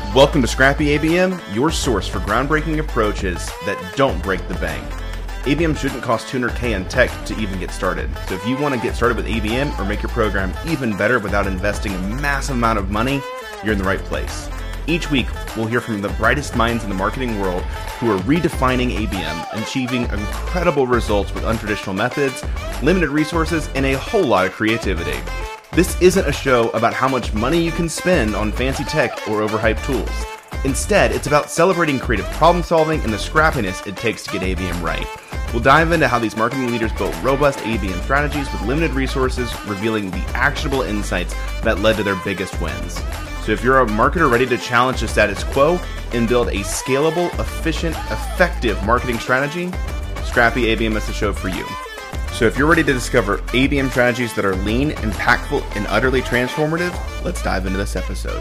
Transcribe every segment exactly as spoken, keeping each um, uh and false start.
Welcome to Scrappy A B M, your source for groundbreaking approaches that don't break the bank. A B M shouldn't cost two hundred K in tech to even get started. So if you want to get started with A B M or make your program even better without investing a massive amount of money, you're in the right place. Each week, we'll hear from the brightest minds in the marketing world who are redefining A B M, achieving incredible results with untraditional methods, limited resources, and a whole lot of creativity. This isn't a show about how much money you can spend on fancy tech or overhyped tools. Instead, it's about celebrating creative problem solving and the scrappiness it takes to get A B M right. We'll dive into how these marketing leaders built robust A B M strategies with limited resources, revealing the actionable insights that led to their biggest wins. So if you're a marketer ready to challenge the status quo and build a scalable, efficient, effective marketing strategy, Scrappy A B M is the show for you. So if you're ready to discover A B M strategies that are lean, impactful, and utterly transformative, let's dive into this episode.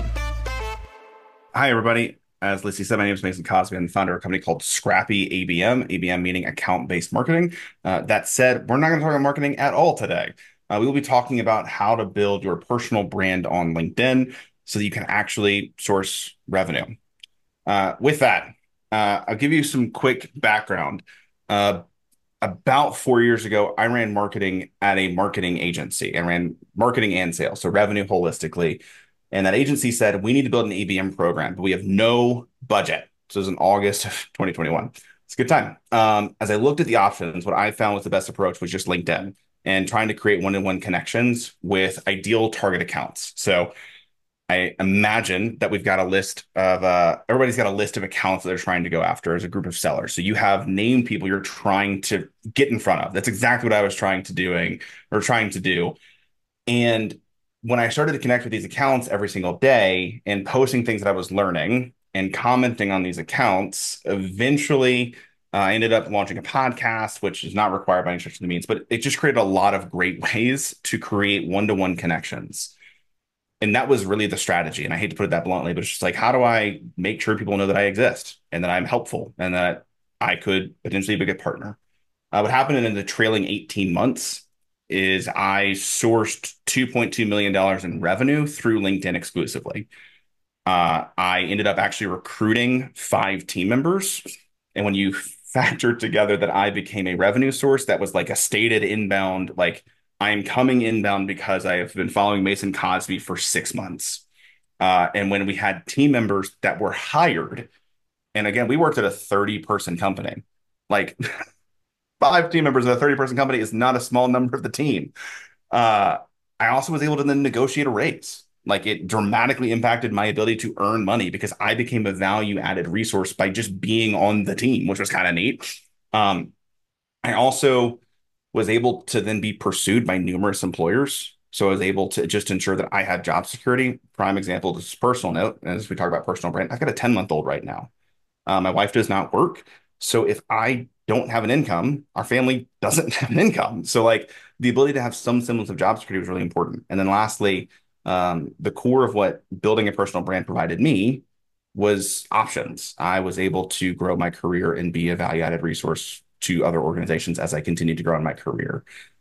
Hi, everybody. As Lacey said, my name is Mason Cosby. I'm the founder of a company called Scrappy A B M, A B M meaning account-based marketing. Uh, that said, we're not going to talk about marketing at all today. Uh, we will be talking about how to build your personal brand on LinkedIn so that you can actually source revenue. Uh, with that, uh, I'll give you some quick background. Uh, About four years ago, I ran marketing at a marketing agency. I ran marketing and sales, so revenue holistically. And that agency said, we need to build an A B M program, but we have no budget. So it was in August of twenty twenty-one. It's a good time. Um, as I looked at the options, what I found was the best approach was just LinkedIn and trying to create one-to-one connections with ideal target accounts. So I imagine that we've got a list of, uh, everybody's got a list of accounts that they're trying to go after as a group of sellers. So you have named people you're trying to get in front of. That's exactly what I was trying to doing or trying to do. And when I started to connect with these accounts every single day and posting things that I was learning and commenting on these accounts, eventually uh, I ended up launching a podcast, which is not required by any stretch of the means, but it just created a lot of great ways to create one-to-one connections. And that was really the strategy. And I hate to put it that bluntly, but it's just like, how do I make sure people know that I exist and that I'm helpful and that I could potentially be a good partner? Uh, what happened in the trailing eighteen months is I sourced two point two million dollars in revenue through LinkedIn exclusively. Uh, I ended up actually recruiting five team members. And when you factor together that I became a revenue source, that was like a stated inbound, like, I'm coming inbound because I have been following Mason Cosby for six months. Uh, and when we had team members that were hired, and again, we worked at a thirty person company, like five team members in a thirty person company is not a small number of the team. Uh, I also was able to then negotiate a raise. Like it dramatically impacted my ability to earn money because I became a value added resource by just being on the team, which was kind of neat. Um, I also was able to then be pursued by numerous employers. So I was able to just ensure that I had job security. Prime example, this is personal note, as we talk about personal brand, I've got a ten month old right now. Uh, my wife does not work. So if I don't have an income, our family doesn't have an income. So like the ability to have some semblance of job security was really important. And then lastly, um, the core of what building a personal brand provided me was options. I was able to grow my career and be a value added resource to other organizations as I continue to grow in my career.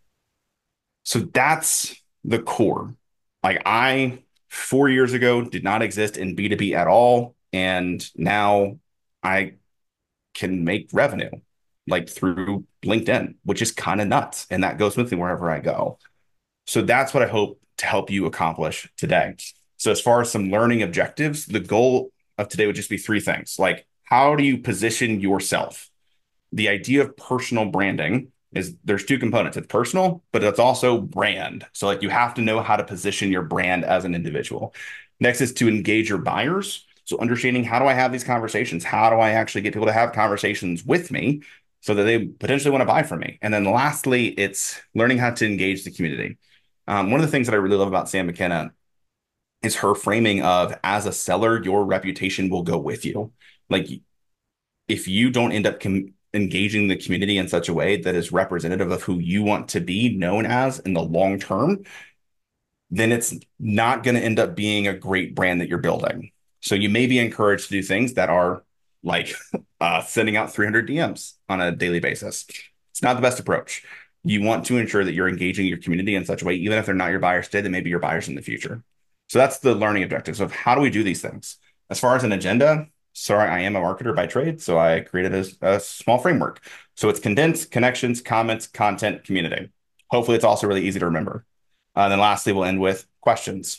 So that's the core. Like I, four years ago, did not exist in B two B at all. And now I can make revenue like through LinkedIn, which is kind of nuts. And that goes with me wherever I go. So that's what I hope to help you accomplish today. So as far as some learning objectives, the goal of today would just be three things. Like, how do you position yourself? The idea of personal branding is there's two components. It's personal, but it's also brand. So like you have to know how to position your brand as an individual. Next is to engage your buyers. So understanding, how do I have these conversations? How do I actually get people to have conversations with me so that they potentially want to buy from me? And then lastly, it's learning how to engage the community. Um, one of the things that I really love about Sam McKenna is her framing of, as a seller, your reputation will go with you. Like if you don't end up com- engaging the community in such a way that is representative of who you want to be known as in the long term, then it's not going to end up being a great brand that you're building. So you may be encouraged to do things that are like uh, sending out three hundred D Ms on a daily basis. It's not the best approach. You want to ensure that you're engaging your community in such a way, even if they're not your buyers today, they may be your buyers in the future. So that's the learning objectives of how do we do these things? as far as an agenda, sorry, I am a marketer by trade, so I created a, a small framework. So it's condensed connections, comments, content, community. Hopefully, it's also really easy to remember. Uh, and then lastly, we'll end with questions.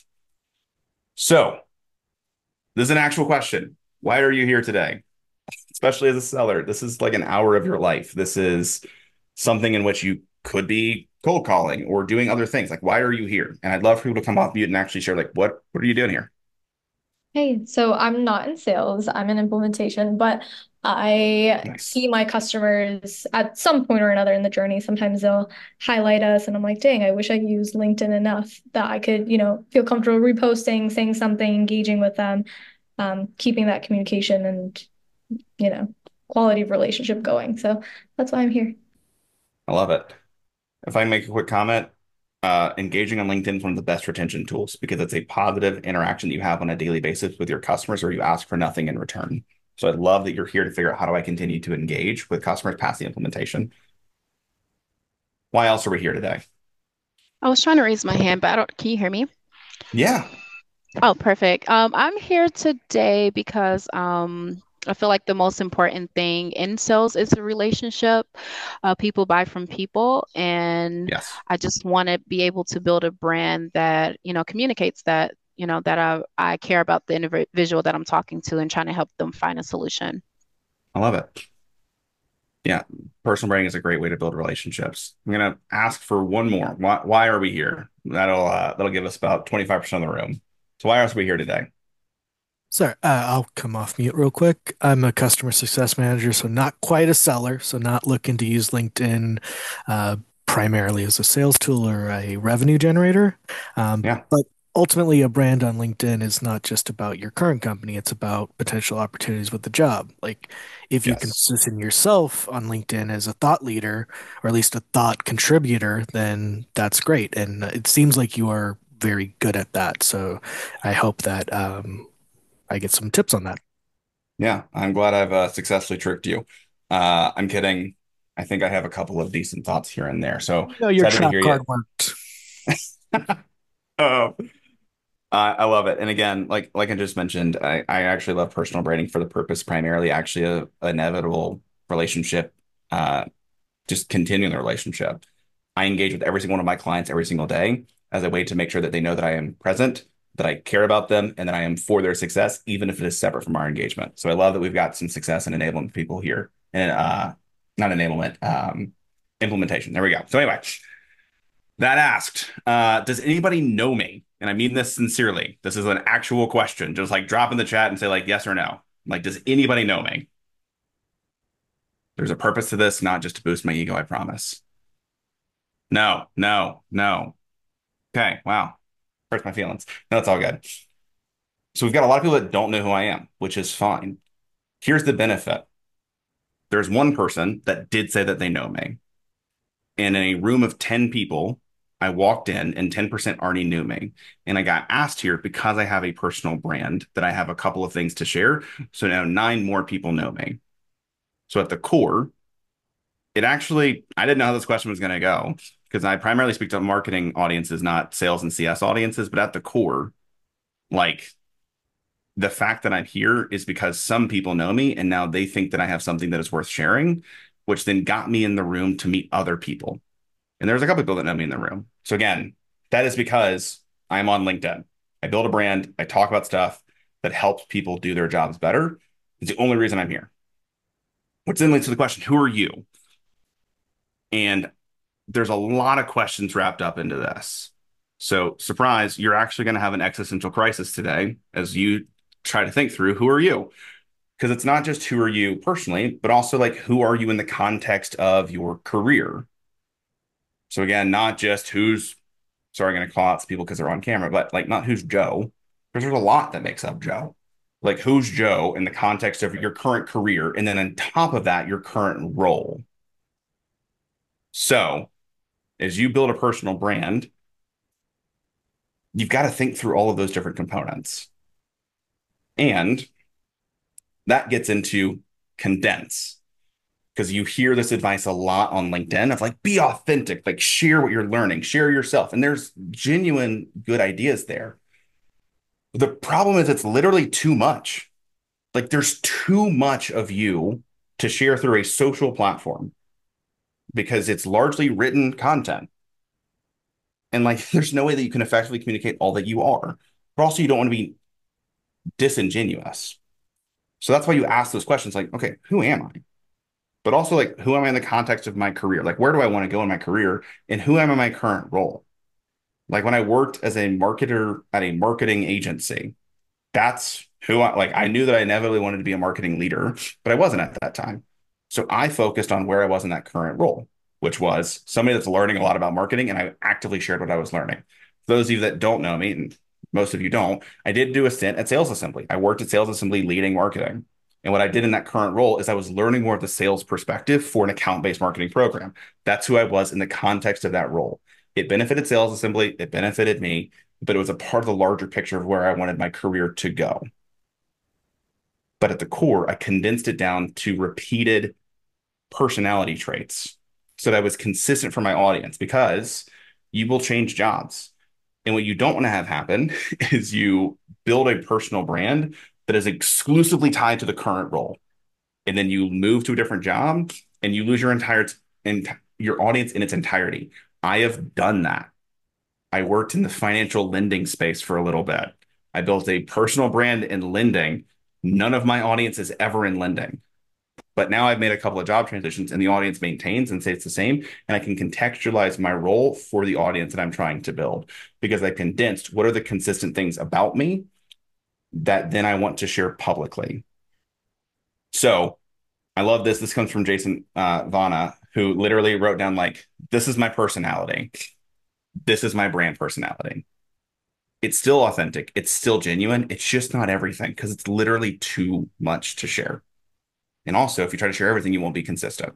So this is an actual question. Why are you here today? Especially as a seller, this is like an hour of your life. This is something in which you could be cold calling or doing other things. Like, why are you here? And I'd love for people to come off mute and actually share, like, what what are you doing here? Hey, so I'm not in sales, I'm in implementation, but I Nice. see my customers at some point or another in the journey. Sometimes they'll highlight us, and I'm like, dang, I wish I used LinkedIn enough that I could, you know, feel comfortable reposting, saying something, engaging with them, um, keeping that communication and, you know, quality of relationship going. So that's why I'm here. I love it. If I can make a quick comment, uh, engaging on LinkedIn is one of the best retention tools because it's a positive interaction that you have on a daily basis with your customers, or you ask for nothing in return. So I love that you're here to figure out how do I continue to engage with customers past the implementation. Why else are we here today? I was trying to raise my hand, but I don't, can you hear me? Yeah. Oh, perfect. Um, I'm here today because um, I feel like the most important thing in sales is a relationship. Uh, people buy from people, and Yes. I just want to be able to build a brand that, you know, communicates that, you know, that I, I care about the individual that I'm talking to and trying to help them find a solution. I love it. Yeah, personal branding is a great way to build relationships. I'm gonna ask for one more. Why, why are we here? That'll uh, that'll give us about twenty-five percent of the room. So why are we here today? Sorry, uh, I'll come off mute real quick. I'm a customer success manager, so not quite a seller, so not looking to use LinkedIn uh, primarily as a sales tool or a revenue generator. Um, Yeah. but ultimately, a brand on LinkedIn is not just about your current company, it's about potential opportunities with the job. Like, if you can Yes. position yourself on LinkedIn as a thought leader, or at least a thought contributor, then that's great. And it seems like you are very good at that. So I hope that. Um, I get some tips on that. Yeah. I'm glad I've uh, successfully tricked you. Uh, I'm kidding. I think I have a couple of decent thoughts here and there. So You know your excited to trap hear you. card worked. Oh, I I love it. And again, like like I just mentioned, I, I actually love personal branding for the purpose primarily actually a, a inevitable relationship, uh, just continuing the relationship. I engage with every single one of my clients every single day as a way to make sure that they know that I am present, that I care about them, and that I am for their success, even if it is separate from our engagement. So I love that we've got some success and enablement people here. And uh not enablement, um implementation. There we go. So anyway, that asked, uh, does anybody know me? And I mean this sincerely. This is an actual question. Just like drop in the chat and say like yes or no. Like, does anybody know me? There's a purpose to this, not just to boost my ego, I promise. No, no, no. Okay, wow. Hurts my feelings. No, it's all good. So we've got a lot of people that don't know who I am, which is fine. Here's the benefit. There's one person that did say that they know me. And in a room of ten people, I walked in and ten percent already knew me. And I got asked here because I have a personal brand that I have a couple of things to share. So now nine more people know me. So at the core, it actually, I didn't know how this question was going to go because I primarily speak to marketing audiences, not sales and C S audiences. But at the core, like the fact that I'm here is because some people know me and now they think that I have something that is worth sharing, which then got me in the room to meet other people. And there's a couple of people that know me in the room. So again, that is because I'm on LinkedIn. I build a brand, I talk about stuff that helps people do their jobs better. It's the only reason I'm here. Which then leads to the question, who are you? And there's a lot of questions wrapped up into this. So, surprise, you're actually going to have an existential crisis today as you try to think through who are you? Because it's not just who are you personally, but also like who are you in the context of your career? So, again, not just who's, sorry, I'm going to call out some people because they're on camera, but like not who's Joe, because there's a lot that makes up Joe. Like who's Joe in the context of your current career, and then on top of that, your current role. So, as you build a personal brand, you've got to think through all of those different components. And that gets into condense because you hear this advice a lot on LinkedIn of like, be authentic, like share what you're learning, share yourself. And there's genuine good ideas there. The problem is it's literally too much. Like there's too much of you to share through a social platform because it's largely written content. And like there's no way that you can effectively communicate all that you are. But also you don't want to be disingenuous. So that's why you ask those questions like, okay, who am I? But also like, who am I in the context of my career? Like, where do I want to go in my career? And who am I in my current role? Like when I worked as a marketer at a marketing agency, that's who I like. I knew that I inevitably wanted to be a marketing leader, but I wasn't at that time. So I focused on where I was in that current role, which was somebody that's learning a lot about marketing, and I actively shared what I was learning. For those of you that don't know me, and most of you don't, I did do a stint at Sales Assembly. I worked at Sales Assembly leading marketing. And what I did in that current role is I was learning more of the sales perspective for an account-based marketing program. That's who I was in the context of that role. It benefited Sales Assembly, it benefited me, but it was a part of the larger picture of where I wanted my career to go. But at the core, I condensed it down to repeated personality traits so that I was consistent for my audience, because you will change jobs. And what you don't want to have happen is you build a personal brand that is exclusively tied to the current role. And then you move to a different job and you lose your entire and your audience in its entirety. I have done that. I worked in the financial lending space for a little bit. I built a personal brand in lending. None of my audience is ever in lending. But now I've made a couple of job transitions and the audience maintains and stays the same. And I can contextualize my role for the audience that I'm trying to build, because I condensed what are the consistent things about me that then I want to share publicly. So I love this. This comes from Jason uh, Vana, who literally wrote down like, this is my personality. This is my brand personality. It's still authentic. It's still genuine. It's just not everything, because it's literally too much to share. And also, if you try to share everything, you won't be consistent.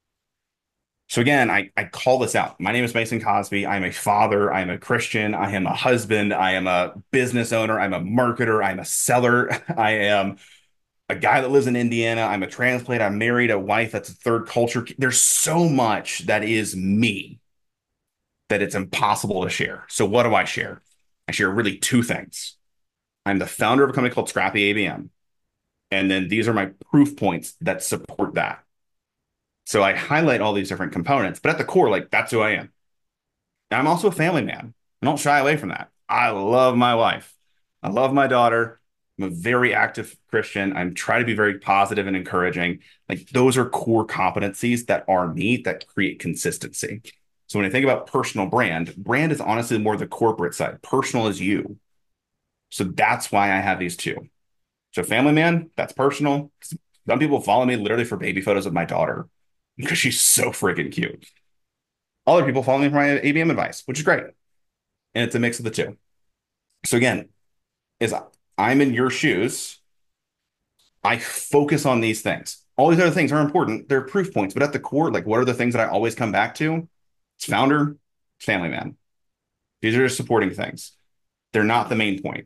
So again, I, I call this out. My name is Mason Cosby. I'm a father. I'm a Christian. I am a husband. I am a business owner. I'm a marketer. I'm a seller. I am a guy that lives in Indiana. I'm a transplant. I'm married, a wife that's a third culture. There's so much that is me that it's impossible to share. So what do I share? I share really two things. I'm the founder of a company called Scrappy A B M. And then these are my proof points that support that. So I highlight all these different components, but at the core, like, that's who I am. And I'm also a family man. I don't shy away from that. I love my wife. I love my daughter. I'm a very active Christian. I'm trying to be very positive and encouraging. Like, those are core competencies that are me, that create consistency. So when I think about personal brand, brand is honestly more the corporate side. Personal is you. So that's why I have these two. So family man, that's personal. Some people follow me literally for baby photos of my daughter because she's so freaking cute. Other people follow me for my A B M advice, which is great. And it's a mix of the two. So again, as I'm in your shoes, I focus on these things. All these other things are important. They're proof points. But at the core, like, what are the things that I always come back to? It's founder, it's family man. These are just supporting things. They're not the main point.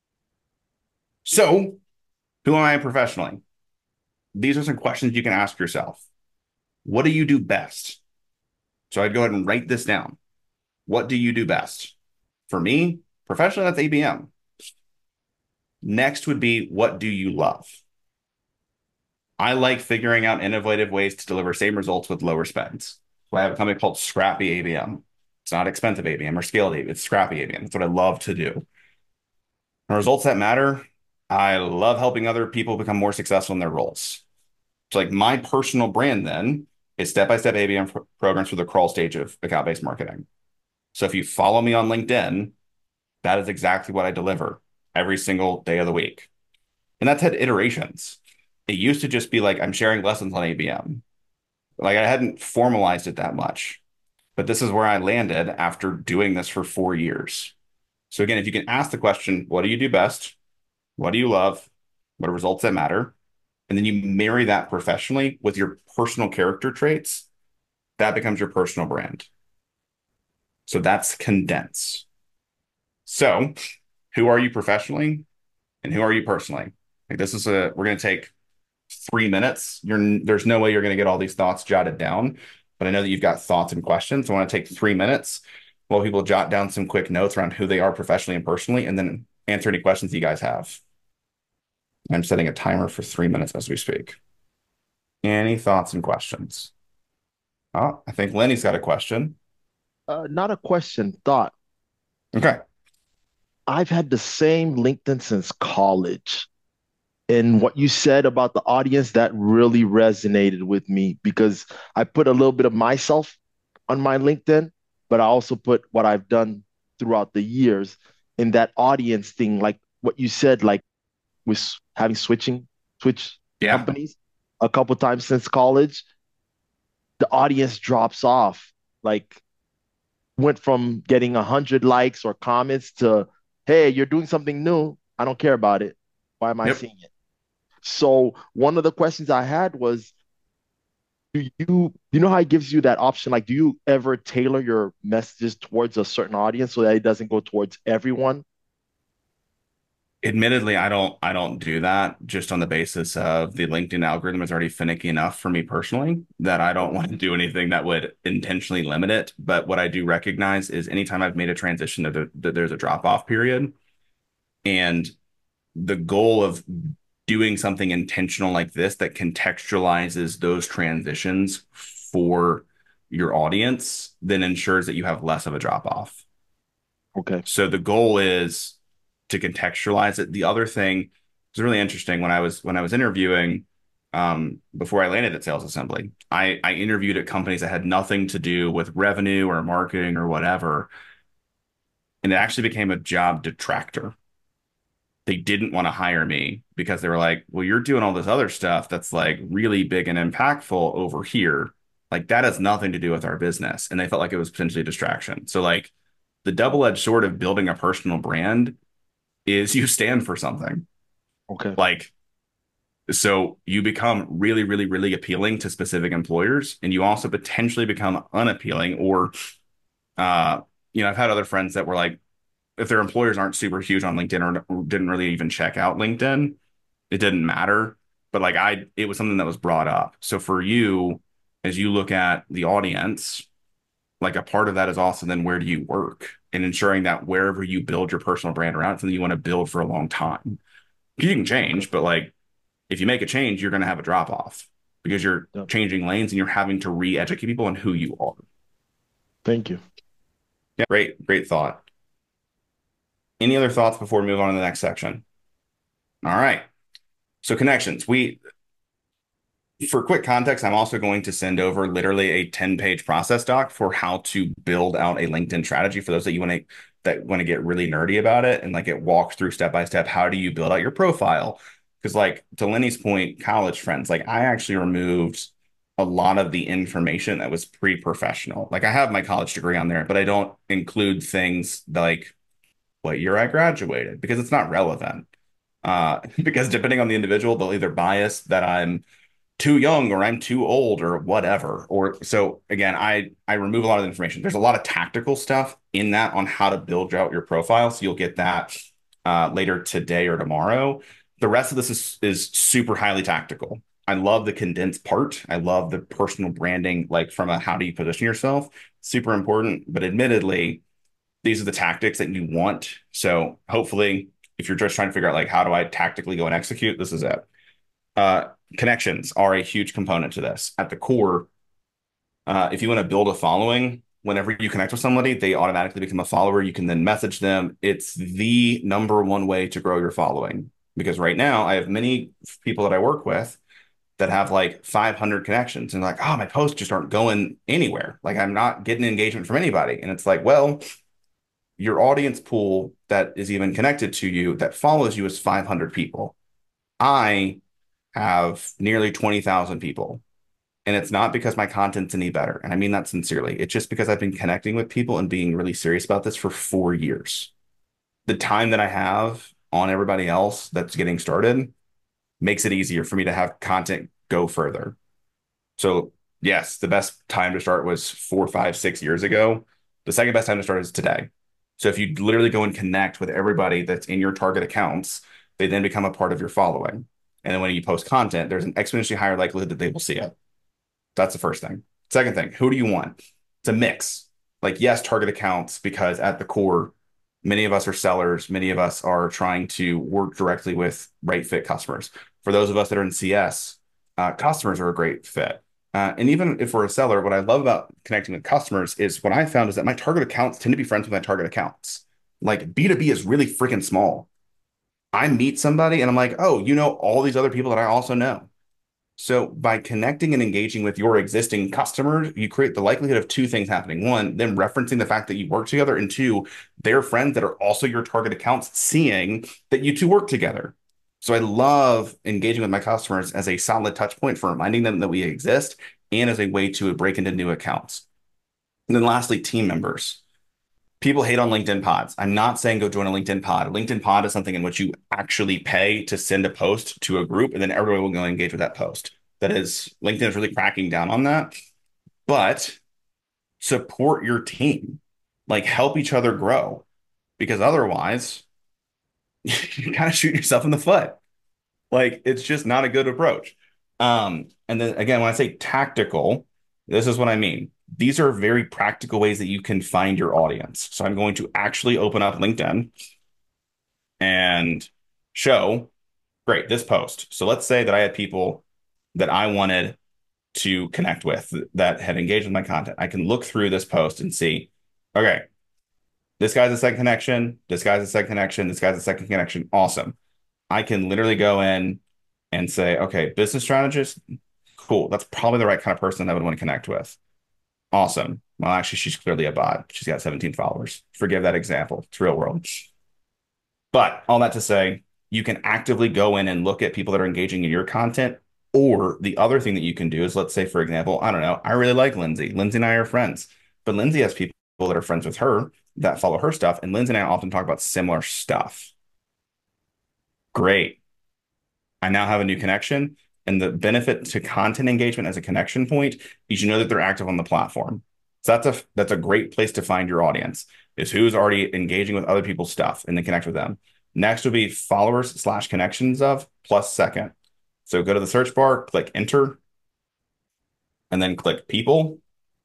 So who am I professionally? These are some questions you can ask yourself. What do you do best? So I'd go ahead and write this down. What do you do best? For me, professionally, that's A B M. Next would be, what do you love? I like figuring out innovative ways to deliver same results with lower spends. So I have a company called Scrappy A B M. It's not expensive A B M or scaled A B M. It's Scrappy A B M. That's what I love to do. And results that matter, I love helping other people become more successful in their roles. So like my personal brand then is step-by-step A B M pro- programs for the crawl stage of account-based marketing. So if you follow me on LinkedIn, that is exactly what I deliver every single day of the week. And that's had iterations. It used to just be like, I'm sharing lessons on A B M. Like I hadn't formalized it that much, but this is where I landed after doing this for four years. So again, if you can ask the question, what do you do best? What do you love? What are results that matter? And then you marry that professionally with your personal character traits, that becomes your personal brand. So that's condense. So who are you professionally and who are you personally? Like this is a, we're going to take three minutes. You're, there's no way you're going to get all these thoughts jotted down, but I know that you've got thoughts and questions. So I want to take three minutes while people jot down some quick notes around who they are professionally and personally. And then answer any questions you guys have. I'm setting a timer for three minutes as we speak. Any thoughts and questions? Oh, I think Lenny's got a question. Uh, not a question, thought. Okay. I've had the same LinkedIn since college. And what you said about the audience, that really resonated with me because I put a little bit of myself on my LinkedIn, but I also put what I've done throughout the years in that audience thing, like what you said, like with having switching switch Yeah. companies a couple times since college, the audience drops off. Like went from getting a hundred likes or comments to, hey, you're doing something new. I don't care about it. Why am I Yep. seeing it? So one of the questions I had was, do you you know how it gives you that option? Like, do you ever tailor your messages towards a certain audience so that it doesn't go towards everyone? Admittedly, I don't I don't do that just on the basis of the LinkedIn algorithm is already finicky enough for me personally that I don't want to do anything that would intentionally limit it. But what I do recognize is anytime I've made a transition that, there, that there's a drop off period, and the goal of doing something intentional like this that contextualizes those transitions for your audience then ensures that you have less of a drop off. Okay. So the goal is to contextualize it. The other thing was really interesting when I was when I was interviewing um, before I landed at Sales Assembly. I, I interviewed at companies that had nothing to do with revenue or marketing or whatever, and it actually became a job detractor. They didn't want to hire me because they were like, well, you're doing all this other stuff that's like really big and impactful over here. Like that has nothing to do with our business. And they felt like it was potentially a distraction. So like the double-edged sword of building a personal brand is you stand for something. Okay. Like, so you become really, really, really appealing to specific employers, and you also potentially become unappealing or, uh, you know, I've had other friends that were like, if their employers aren't super huge on LinkedIn or didn't really even check out LinkedIn, it didn't matter. But like I, it was something that was brought up. So for you, as you look at the audience, like a part of that is also then where do you work and ensuring that wherever you build your personal brand around, it's something you want to build for a long time. You can change, but like if you make a change, you're going to have a drop off because you're Yep. changing lanes and you're having to re-educate people on who you are. Thank you. Yeah, great, great thought. Any other thoughts before we move on to the next section? All right. So connections. We, for quick context, I'm also going to send over literally a ten page process doc for how to build out a LinkedIn strategy for those that you want to that want to get really nerdy about it and like it walks through step by step. How do you build out your profile? Because like to Lenny's point, college friends, like I actually removed a lot of the information that was pre-professional. Like I have my college degree on there, but I don't include things like what year I graduated because it's not relevant. Uh, because depending on the individual, they'll either bias that I'm too young or I'm too old or whatever. Or so again, I I remove a lot of the information. There's a lot of tactical stuff in that on how to build out your profile. So you'll get that uh, later today or tomorrow. The rest of this is is super highly tactical. I love the condensed part. I love the personal branding, like from a how do you position yourself, super important. But admittedly, these are the tactics that you want. So hopefully, if you're just trying to figure out like how do I tactically go and execute, this is it. Uh, connections are a huge component to this. At the core, uh, if you want to build a following, whenever you connect with somebody, they automatically become a follower. You can then message them. It's the number one way to grow your following. Because right now, I have many people that I work with that have like five hundred connections and like, oh, my posts just aren't going anywhere. Like I'm not getting engagement from anybody. And it's like, well, your audience pool that is even connected to you that follows you is five hundred people. I have nearly twenty thousand people. And it's not because my content's any better. And I mean that sincerely. It's just because I've been connecting with people and being really serious about this for four years. The time that I have on everybody else that's getting started makes it easier for me to have content go further. So yes, the best time to start was four, five, six years ago. The second best time to start is today. So if you literally go and connect with everybody that's in your target accounts, they then become a part of your following. And then when you post content, there's an exponentially higher likelihood that they will see it. That's the first thing. Second thing, who do you want? It's a mix. Like, yes, target accounts, because at the core, Many of us are sellers. Many of us are trying to work directly with right fit customers. For those of us that are in C S, uh, customers are a great fit. Uh, and even if we're a seller, what I love about connecting with customers is what I found is that my target accounts tend to be friends with my target accounts. Like B two B is really freaking small. I meet somebody and I'm like, oh, you know all these other people that I also know. So by connecting and engaging with your existing customers, you create the likelihood of two things happening. One, them referencing the fact that you work together, and two, their friends that are also your target accounts seeing that you two work together. So I love engaging with my customers as a solid touch point for reminding them that we exist and as a way to break into new accounts. And then lastly, team members. People hate on LinkedIn pods. I'm not saying go join a LinkedIn pod. A LinkedIn pod is something in which you actually pay to send a post to a group, and then everyone will go engage with that post. That is, LinkedIn is really cracking down on that. But support your team, like help each other grow, because otherwise you kind of shoot yourself in the foot. Like it's just not a good approach. Um, and then again, when I say tactical, this is what I mean. These are very practical ways that you can find your audience. So I'm going to actually open up LinkedIn and show, great, this post. So let's say that I had people that I wanted to connect with that had engaged with my content. I can look through this post and see, okay, this guy's a second connection, this guy's a second connection, this guy's a second connection. Awesome. I can literally go in and say, okay, business strategist, cool. That's probably the right kind of person I would want to connect with. Awesome. Well, actually, she's clearly a bot. She's got seventeen followers. Forgive that example. It's real world. But all that to say, you can actively go in and look at people that are engaging in your content. Or the other thing that you can do is, let's say, for example, I don't know, I really like Lindsay. Lindsay and I are friends. But Lindsay has people that are friends with her that follow her stuff. And Lindsay and I often talk about similar stuff. Great. I now have a new connection. And the benefit to content engagement as a connection point is you know that they're active on the platform. So that's a that's a great place to find your audience, is who's already engaging with other people's stuff and then connect with them. Next would be followers slash connections of plus second. So go to the search bar, click enter, and then click people,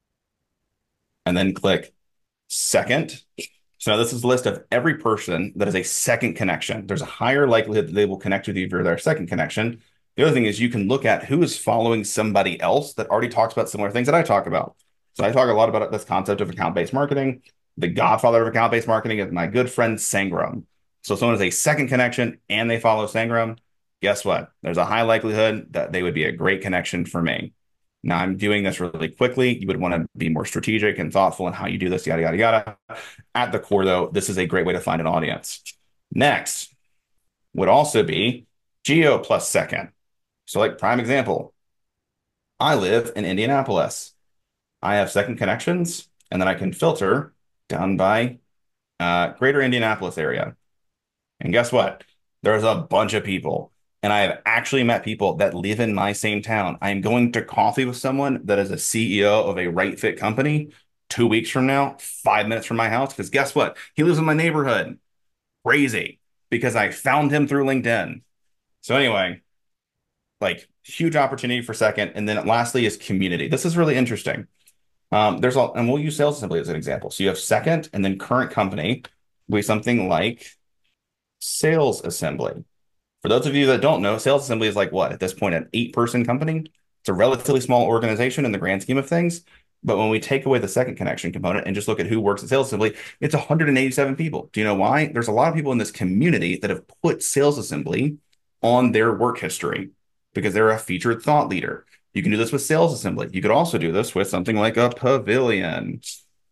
and then click second. So now this is a list of every person that is a second connection. There's a higher likelihood that they will connect with you if you're their second connection. The other thing is you can look at who is following somebody else that already talks about similar things that I talk about. So I talk a lot about this concept of account-based marketing. The godfather of account-based marketing is my good friend Sangram. So if someone is a second connection and they follow Sangram, guess what? There's a high likelihood that they would be a great connection for me. Now I'm doing this really quickly. You would want to be more strategic and thoughtful in how you do this, yada, yada, yada. At the core, though, this is a great way to find an audience. Next would also be geo plus second. So like prime example, I live in Indianapolis. I have second connections, and then I can filter down by uh, greater Indianapolis area. And guess what? There's a bunch of people. And I have actually met people that live in my same town. I am going to coffee with someone that is a C E O of a right fit company two weeks from now, five minutes from my house. Because guess what? He lives in my neighborhood. Crazy. Because I found him through LinkedIn. So anyway, like huge opportunity for second. And then lastly is community. This is really interesting. Um, there's all, and we'll use Sales Assembly as an example. So you have second and then current company with something like Sales Assembly. For those of you that don't know, Sales Assembly is like what, at this point, an eight person company. It's a relatively small organization in the grand scheme of things. But when we take away the second connection component and just look at who works at Sales Assembly, it's one hundred eighty-seven people. Do you know why? There's a lot of people in this community that have put Sales Assembly on their work history because they're a featured thought leader. You can do this with Sales Assembly. You could also do this with something like a Pavilion.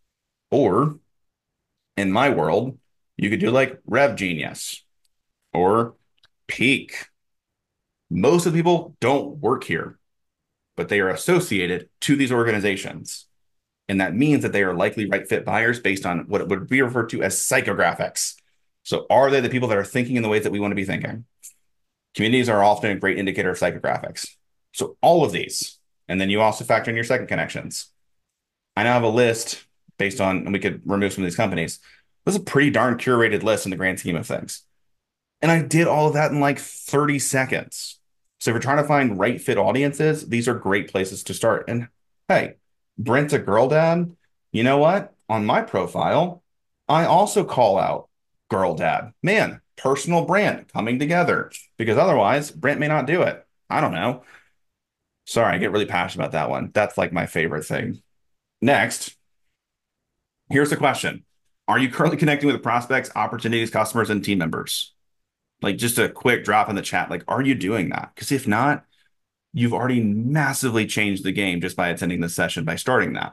Or in my world, you could do like RevGenius or Peak. Most of the people don't work here, but they are associated to these organizations. And that means that they are likely right fit buyers based on what would be referred to as psychographics. So are they the people that are thinking in the ways that we want to be thinking? Communities are often a great indicator of psychographics. So all of these, and then you also factor in your second connections. I now have a list based on, and we could remove some of these companies. This is a pretty darn curated list in the grand scheme of things. And I did all of that in like thirty seconds. So if you're trying to find right fit audiences, these are great places to start. And hey, Brent's a girl dad. You know what? On my profile, I also call out girl dad. Man, personal brand coming together because otherwise Brent may not do it. I don't know. Sorry, I get really passionate about that one. That's like my favorite thing. Next, here's the question. Are you currently connecting with prospects, opportunities, customers, and team members? Like just a quick drop in the chat. Like, are you doing that? Because if not, you've already massively changed the game just by attending this session, by starting that.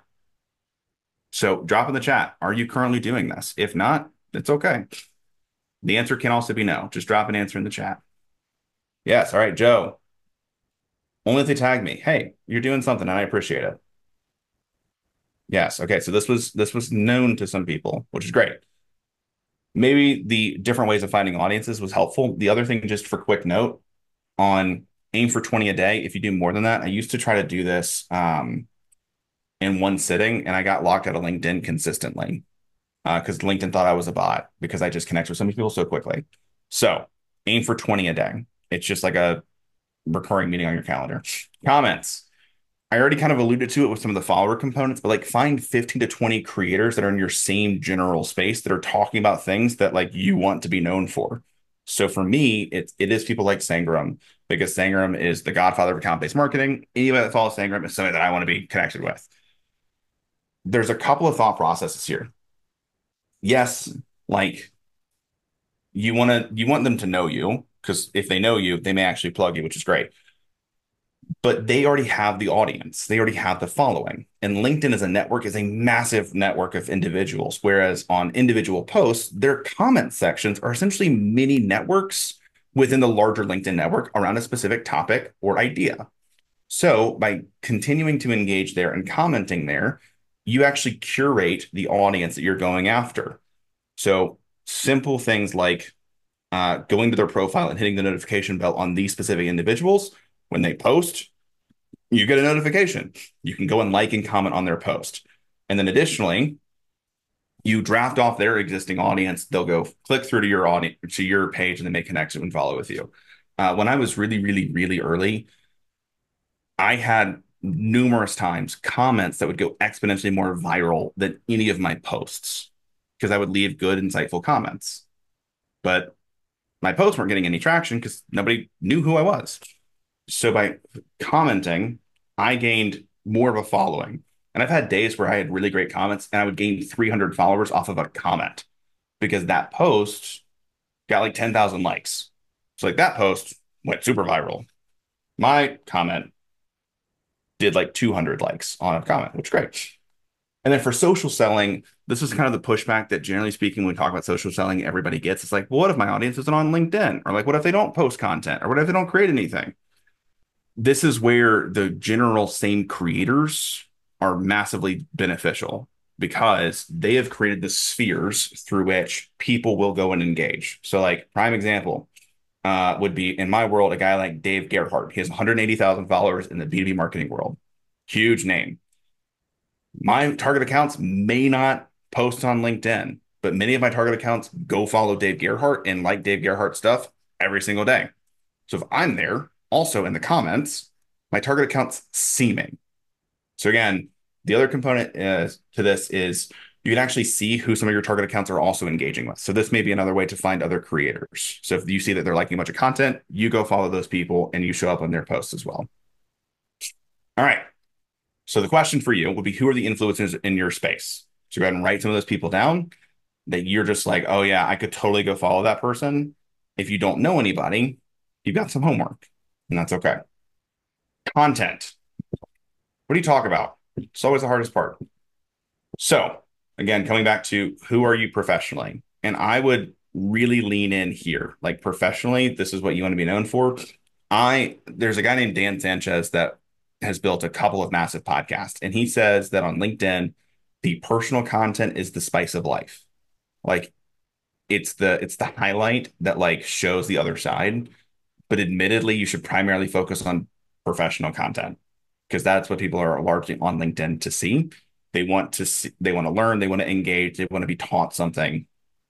So drop in the chat. Are you currently doing this? If not, it's okay. The answer can also be no. Just drop an answer in the chat. Yes. All right, Joe. Only if they tag me. Hey, you're doing something and I appreciate it. Yes. Okay. So this was this was known to some people, which is great. Maybe the different ways of finding audiences was helpful. The other thing, just for quick note, on aim for twenty a day. If you do more than that, I used to try to do this um, in one sitting, and I got locked out of LinkedIn consistently because uh, LinkedIn thought I was a bot because I just connect with so many people so quickly. So aim for twenty a day. It's just like a recurring meeting on your calendar. Comments. I already kind of alluded to it with some of the follower components, but like find fifteen to twenty creators that are in your same general space that are talking about things that like you want to be known for. So for me, it's it is people like Sangram, because Sangram is the godfather of account-based marketing. Anybody that follows Sangram is somebody that I want to be connected with. There's a couple of thought processes here. Yes, like you want to you want them to know you, because if they know you, they may actually plug you, which is great. But they already have the audience. They already have the following. And LinkedIn as a network is a massive network of individuals, whereas on individual posts, their comment sections are essentially mini networks within the larger LinkedIn network around a specific topic or idea. So by continuing to engage there and commenting there, you actually curate the audience that you're going after. So simple things like uh, going to their profile and hitting the notification bell on these specific individuals. When they post, you get a notification. You can go and like and comment on their post. And then additionally, you draft off their existing audience. They'll go click through to your audience, to your page, and then make connections and follow with you. Uh, when I was really, really, really early, I had numerous times comments that would go exponentially more viral than any of my posts because I would leave good, insightful comments. But my posts weren't getting any traction because nobody knew who I was. So by commenting, I gained more of a following. And I've had days where I had really great comments and I would gain three hundred followers off of a comment because that post got like ten thousand likes. So like that post went super viral. My comment did like two hundred likes on a comment, which is great. And then for social selling, this is kind of the pushback that generally speaking, when we talk about social selling, everybody gets. It's like, well, what if my audience isn't on LinkedIn? Or like, what if they don't post content? Or what if they don't create anything? This is where the general same creators are massively beneficial because they have created the spheres through which people will go and engage. So like prime example uh, would be in my world, a guy like Dave Gerhardt. He has one hundred eighty thousand followers in the B two B marketing world. Huge name. My target accounts may not post on LinkedIn, but many of my target accounts go follow Dave Gerhardt and like Dave Gerhardt stuff every single day. So if I'm there, also in the comments, my target accounts see me. So again, the other component is, to this is you can actually see who some of your target accounts are also engaging with. So this may be another way to find other creators. So if you see that they're liking a bunch of content, you go follow those people and you show up on their posts as well. All right. So the question for you would be, who are the influencers in your space? So go ahead and write some of those people down that you're just like, oh yeah, I could totally go follow that person. If you don't know anybody, you've got some homework. And that's okay. Content. What do you talk about? It's always the hardest part. So again, coming back to who are you professionally? And I would really lean in here. Like professionally, this is what you want to be known for. I there's a guy named Dan Sanchez that has built a couple of massive podcasts. And he says that on LinkedIn, the personal content is the spice of life. Like it's the it's the highlight that like shows the other side. But admittedly, you should primarily focus on professional content because that's what people are largely on LinkedIn to see. They want to see, they want to learn, they want to engage, they want to be taught something.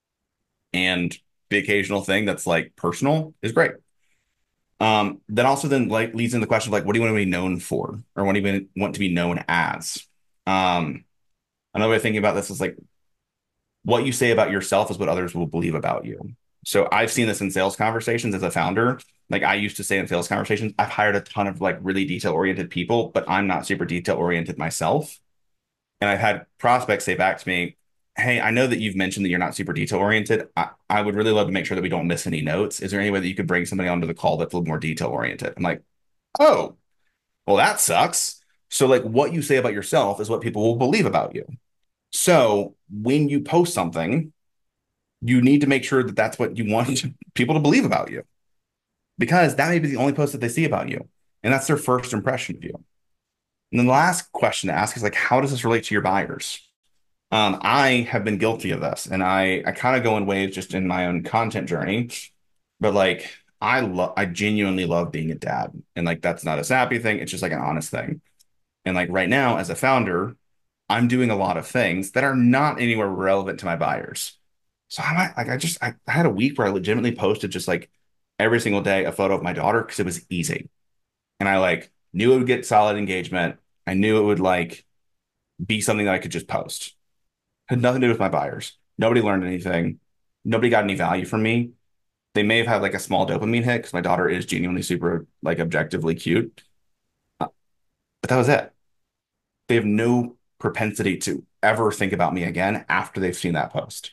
And the occasional thing that's like personal is great. Um, then also then like leads into the question of like, what do you want to be known for? Or what do you want to be known as? Um, another way of thinking about this is like, what you say about yourself is what others will believe about you. So I've seen this in sales conversations as a founder. Like I used to say in sales conversations, I've hired a ton of like really detail oriented people, but I'm not super detail oriented myself. And I've had prospects say back to me, hey, I know that you've mentioned that you're not super detail oriented. I, I would really love to make sure that we don't miss any notes. Is there any way that you could bring somebody onto the call that's a little more detail oriented? I'm like, oh, well, that sucks. So like what you say about yourself is what people will believe about you. So when you post something, you need to make sure that that's what you want people to believe about you, because that may be the only post that they see about you. And that's their first impression of you. And then the last question to ask is like, how does this relate to your buyers? Um, I have been guilty of this, and I I kind of go in waves just in my own content journey. But like, I love, I genuinely love being a dad, and like that's not a sappy thing. It's just like an honest thing. And like right now, as a founder, I'm doing a lot of things that are not anywhere relevant to my buyers. So I might like I just I, I had a week where I legitimately posted just like every single day a photo of my daughter because it was easy, and I like knew it would get solid engagement. I knew it would like be something that I could just post. Had nothing to do with my buyers. Nobody learned anything. Nobody got any value from me. They may have had like a small dopamine hit because my daughter is genuinely super like objectively cute. Uh, but that was it. They have no propensity to ever think about me again after they've seen that post.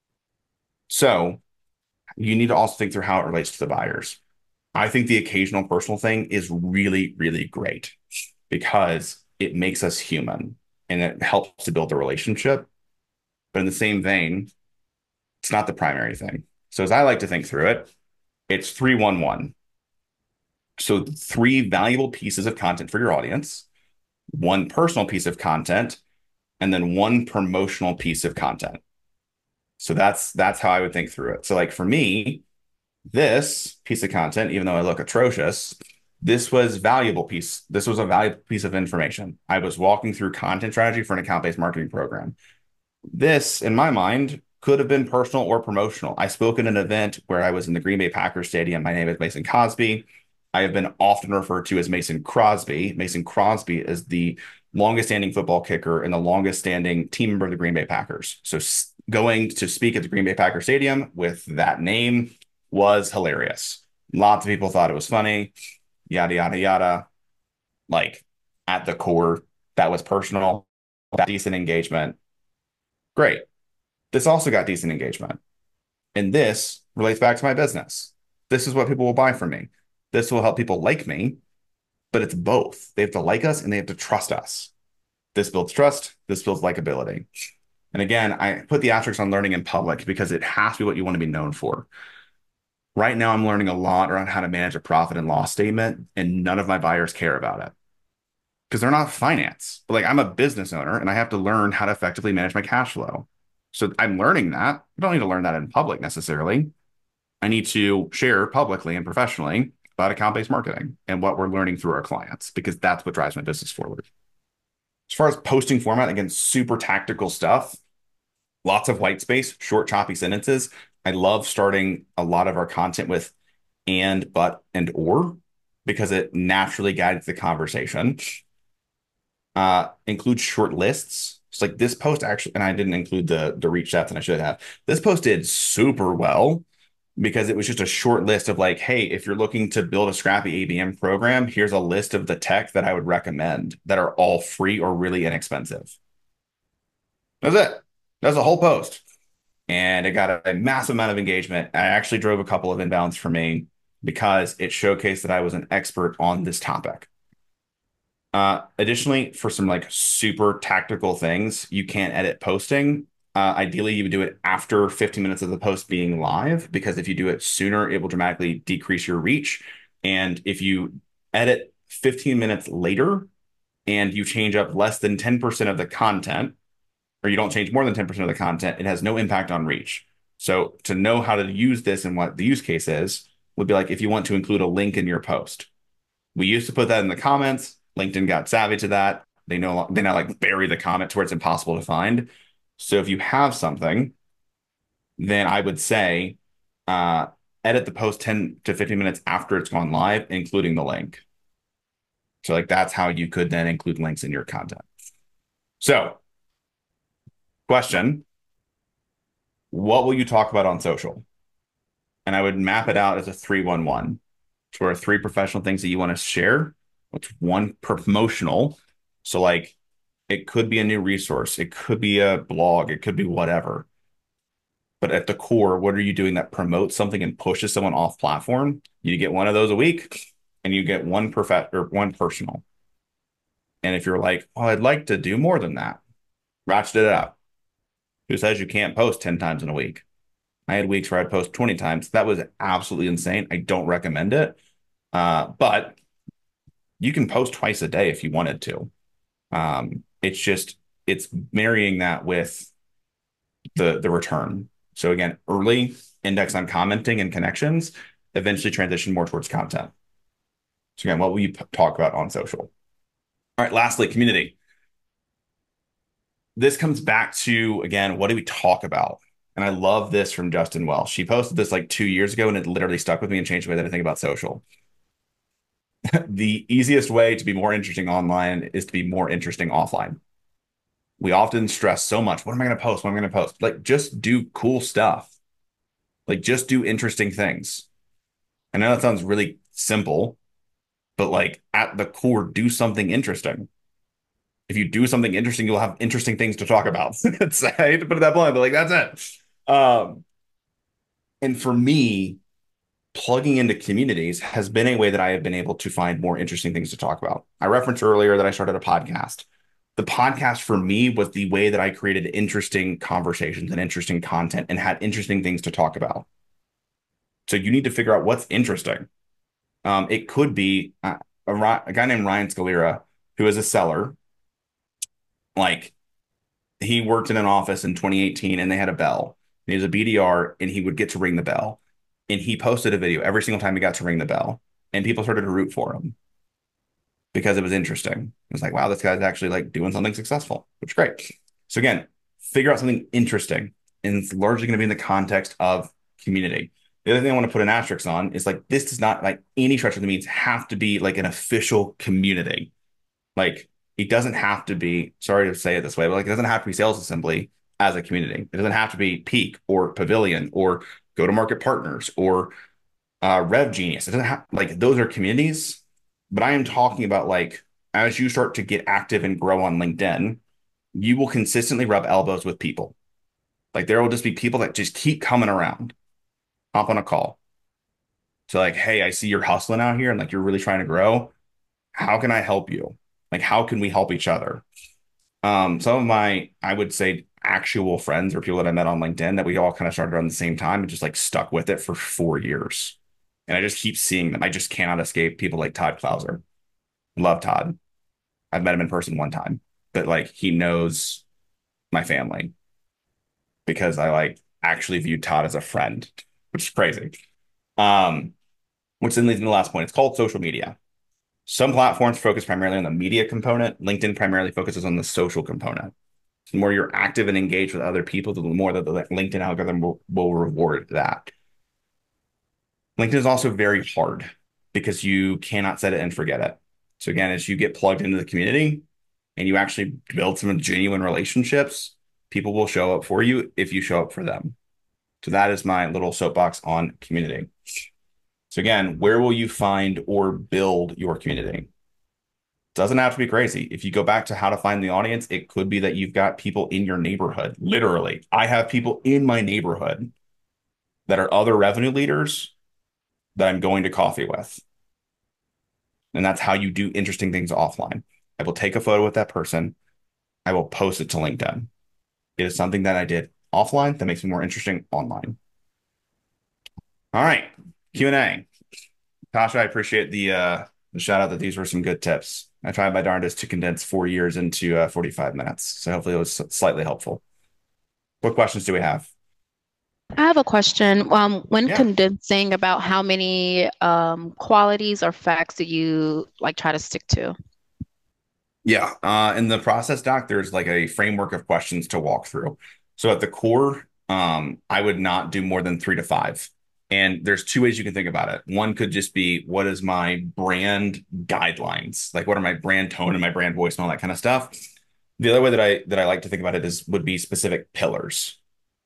So you need to also think through how it relates to the buyers. I think the occasional personal thing is really, really great because it makes us human and it helps to build a relationship. But in the same vein, it's not the primary thing. So as I like to think through it, it's three one one. So three valuable pieces of content for your audience, one personal piece of content, and then one promotional piece of content. So that's that's how I would think through it. So like for me, this piece of content, even though I look atrocious, this was valuable piece. This was a valuable piece of information. I was walking through content strategy for an account-based marketing program. This, in my mind, could have been personal or promotional. I spoke at an event where I was in the Green Bay Packers stadium. My name is Mason Cosby. I have been often referred to as Mason Crosby. Mason Crosby is the longest standing football kicker and the longest standing team member of the Green Bay Packers. So going to speak at the Green Bay Packers stadium with that name was hilarious. Lots of people thought it was funny, yada, yada, yada. Like at the core, that was personal, decent engagement. Great. This also got decent engagement. And this relates back to my business. This is what people will buy from me. This will help people like me, but it's both. They have to like us and they have to trust us. This builds trust. This builds likability. And again, I put the asterisk on learning in public because it has to be what you want to be known for. Right now, I'm learning a lot around how to manage a profit and loss statement, and none of my buyers care about it because they're not finance. But like I'm a business owner and I have to learn how to effectively manage my cash flow. So I'm learning that. I don't need to learn that in public necessarily. I need to share publicly and professionally about account-based marketing and what we're learning through our clients, because that's what drives my business forward. As far as posting format, again, super tactical stuff, lots of white space, short, choppy sentences. I love starting a lot of our content with and, but, and, or, because it naturally guides the conversation. Uh, include short lists. It's like this post actually, and I didn't include the, the reach depth, and I should have. This post did super well because it was just a short list of like, hey, if you're looking to build a scrappy A B M program, here's a list of the tech that I would recommend that are all free or really inexpensive. That's it. That's a whole post. And it got a, a massive amount of engagement. I actually drove a couple of inbounds for me because it showcased that I was an expert on this topic. Uh, additionally, for some like super tactical things, you can't edit posting. Uh, ideally, you would do it after fifteen minutes of the post being live, because if you do it sooner, it will dramatically decrease your reach. And if you edit fifteen minutes later and you change up less than ten percent of the content, or you don't change more than ten percent of the content, it has no impact on reach. So to know how to use this and what the use case is would be like if you want to include a link in your post. We used to put that in the comments. LinkedIn got savvy to that. They know they now like bury the comment to where it's impossible to find. So if you have something, then I would say uh, edit the post ten to fifteen minutes after it's gone live, including the link. So like that's how you could then include links in your content. So question, what will you talk about on social? And I would map it out as a three one one. So there are three professional things that you want to share. It's one promotional. So like it could be a new resource, it could be a blog, it could be whatever. But at the core, what are you doing that promotes something and pushes someone off platform? You get one of those a week and you get one perfect or one personal. And if you're like, oh, I'd like to do more than that, ratchet it up. Who says you can't post ten times in a week? I had weeks where I'd post twenty times. That was absolutely insane. I don't recommend it. Uh, but you can post twice a day if you wanted to. Um, it's just, it's marrying that with the the return. So again, early index on commenting and connections, eventually transition more towards content. So again, what will you p- talk about on social? All right, lastly, community. This comes back to, again, what do we talk about? And I love this from Justin Welsh. She posted this like two years ago and it literally stuck with me and changed the way that I think about social. The easiest way to be more interesting online is to be more interesting offline. We often stress so much. What am I going to post? What am I going to post? Like, just do cool stuff. Like, just do interesting things. I know that sounds really simple, but like at the core, do something interesting. If you do something interesting, you'll have interesting things to talk about. It's, I hate to put it that blunt, but like that's it. Um, and for me, plugging into communities has been a way that I have been able to find more interesting things to talk about. I referenced earlier that I started a podcast. The podcast for me was the way that I created interesting conversations and interesting content and had interesting things to talk about. So you need to figure out what's interesting. Um, it could be uh, a, a guy named Ryan Scalera, who is a seller. Like he worked in an office in twenty eighteen and they had a bell. And he was a B D R and he would get to ring the bell. And he posted a video every single time he got to ring the bell. And people started to root for him because it was interesting. It was like, wow, this guy's actually like doing something successful, which is great. So again, figure out something interesting. And it's largely going to be in the context of community. The other thing I want to put an asterisk on is like, this does not like any stretch of the means have to be like an official community. Like it doesn't have to be, sorry to say it this way, but like it doesn't have to be Sales Assembly as a community. It doesn't have to be Peak or Pavilion or Go to Market Partners or uh, Rev Genius. It doesn't have like those are communities, but I am talking about like as you start to get active and grow on LinkedIn, you will consistently rub elbows with people. Like there will just be people that just keep coming around, hop on a call. So like, hey, I see you're hustling out here and like you're really trying to grow. How can I help you? Like, how can we help each other? Um, some of my, I would say, actual friends or people that I met on LinkedIn that we all kind of started around the same time and just like stuck with it for four years. And I just keep seeing them. I just cannot escape people like Todd Clouser. Love Todd. I've met him in person one time, but like he knows my family because I like actually view Todd as a friend, which is crazy. Um, which then leads to the last point. It's called social media. Some platforms focus primarily on the media component. LinkedIn primarily focuses on the social component. The more you're active and engaged with other people, the more that the LinkedIn algorithm will, will reward that. LinkedIn is also very hard because you cannot set it and forget it. So again, as you get plugged into the community and you actually build some genuine relationships, people will show up for you if you show up for them. So that is my little soapbox on community. So again, where will you find or build your community? Doesn't have to be crazy. If you go back to how to find the audience, it could be that you've got people in your neighborhood. Literally, I have people in my neighborhood that are other revenue leaders that I'm going to coffee with. And that's how you do interesting things offline. I will take a photo with that person. I will post it to LinkedIn. It is something that I did offline that makes me more interesting online. All right, Q and A. Tasha, I appreciate the uh, the shout out that these were some good tips. I tried my darndest to condense four years into uh, forty-five minutes. So hopefully it was slightly helpful. What questions do we have? I have a question. Um, when Yeah. condensing, about how many um, qualities or facts do you like try to stick to? Yeah. Uh, in the process doc, there's like a framework of questions to walk through. So at the core, um, I would not do more than three to five. And there's two ways you can think about it. One could just be, what is my brand guidelines? Like, what are my brand tone and my brand voice and all that kind of stuff. The other way that I that I like to think about it is would be specific pillars.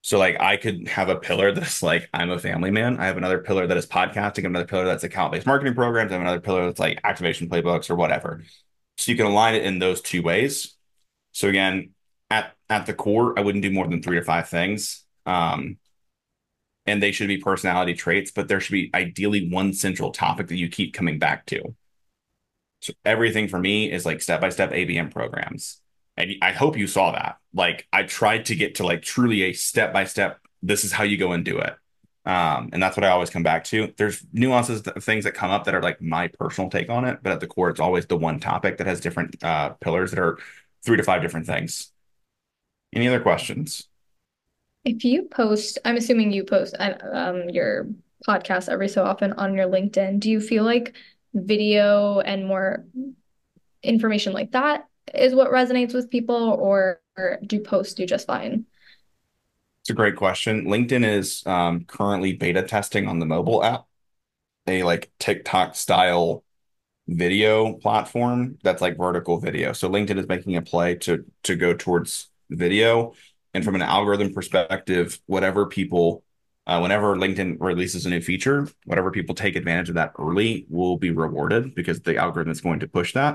So like I could have a pillar that's like I'm a family man. I have another pillar that is podcasting, I have another pillar that's account-based marketing programs, I have another pillar that's like activation playbooks or whatever. So you can align it in those two ways. So again, at at the core, I wouldn't do more than three to five things. Um, and they should be personality traits, but there should be ideally one central topic that you keep coming back to. So everything for me is like step-by-step A B M programs. And I hope you saw that. Like I tried to get to like truly a step-by-step, this is how you go and do it. Um, and that's what I always come back to. There's nuances, th- things that come up that are like my personal take on it, but at the core, it's always the one topic that has different uh, pillars that are three to five different things. Any other questions? If you post, I'm assuming you post uh, um, your podcast every so often on your LinkedIn. Do you feel like video and more information like that is what resonates with people, or, or do posts do just fine? It's a great question. LinkedIn is um, currently beta testing on the mobile app, a like TikTok style video platform that's like vertical video. So LinkedIn is making a play to to go towards video. And from an algorithm perspective, whatever people, uh, whenever LinkedIn releases a new feature, whatever people take advantage of that early will be rewarded because the algorithm is going to push that.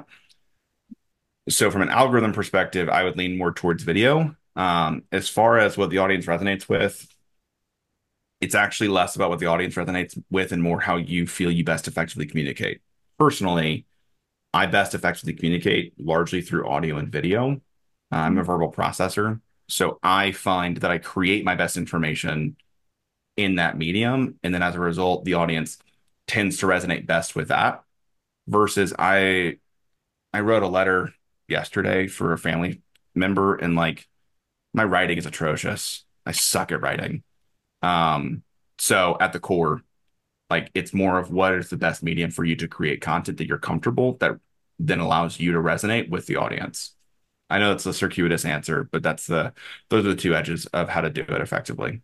So from an algorithm perspective, I would lean more towards video. Um, as far as what the audience resonates with, it's actually less about what the audience resonates with and more how you feel you best effectively communicate. Personally, I best effectively communicate largely through audio and video. I'm a verbal processor. So I find that I create my best information in that medium. And then as a result, the audience tends to resonate best with that. Versus I I wrote a letter yesterday for a family member, and like my writing is atrocious. I suck at writing. Um, so at the core, like it's more of what is the best medium for you to create content that you're comfortable that then allows you to resonate with the audience. I know it's a circuitous answer, but that's the those are the two edges of how to do it effectively.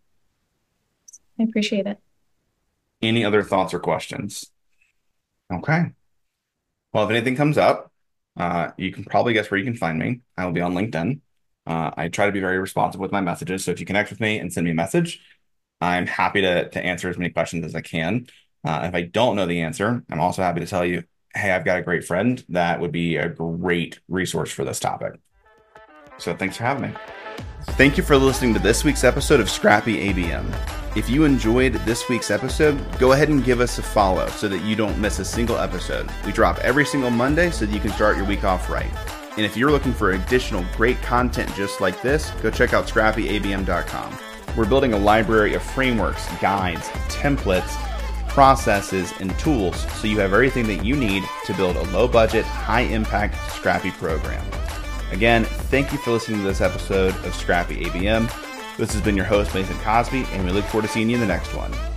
I appreciate it. Any other thoughts or questions? Okay. Well, if anything comes up, uh, you can probably guess where you can find me. I will be on LinkedIn. Uh, I try to be very responsive with my messages. So if you connect with me and send me a message, I'm happy to, to answer as many questions as I can. Uh, if I don't know the answer, I'm also happy to tell you, hey, I've got a great friend that would be a great resource for this topic. So thanks for having me. Thank you for listening to this week's episode of Scrappy A B M. If you enjoyed this week's episode, go ahead and give us a follow so that you don't miss a single episode. We drop every single Monday so that you can start your week off right. And if you're looking for additional great content just like this, go check out scrappy a b m dot com. We're building a library of frameworks, guides, templates, processes, and tools so you have everything that you need to build a low-budget, high-impact Scrappy program. Again, thank you for listening to this episode of Scrappy A B M. This has been your host, Nathan Cosby, and we look forward to seeing you in the next one.